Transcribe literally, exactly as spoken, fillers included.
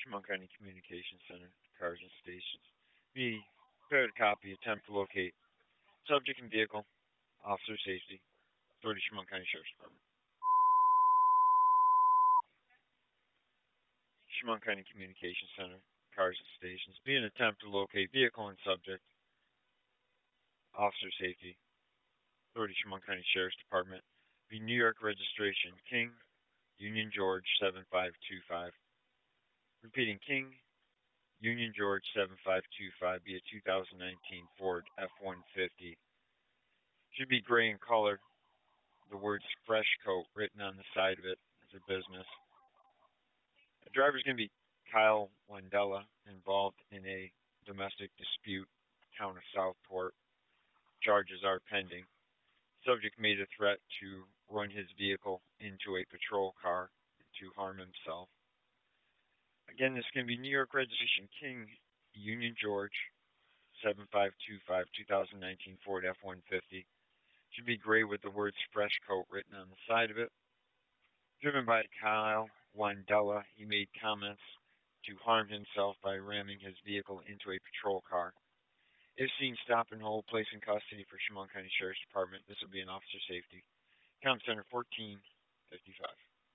Chemung County Communications Center, cars and stations. B. Prepared copy, attempt to locate subject and vehicle, officer safety, Authority Chemung County Sheriff's Department. Chemung County Communications Center, cars and stations. B. An attempt to locate vehicle and subject, officer safety, Authority Chemung County Sheriff's Department. B. New York registration, King, Union George seven five two five. Repeating, King, Union George seven five two five. Be a two thousand nineteen Ford F one fifty. Should be gray in color. The words fresh coat written on the side of it as a business. The driver's going to be Kyle Wandella, involved in a domestic dispute, town of Southport. Charges are pending. Subject made a threat to run his vehicle into a patrol car to harm himself. Again, this is going to be New York registration, King, Union George, seven five two five, two thousand nineteen Ford F one fifty. Should be gray with the words fresh coat written on the side of it. Driven by Kyle Wandella, he made comments to harm himself by ramming his vehicle into a patrol car. If seen, stop and hold, place in custody for Chemung County Sheriff's Department. This will be an officer safety. Count Center fourteen fifty-five.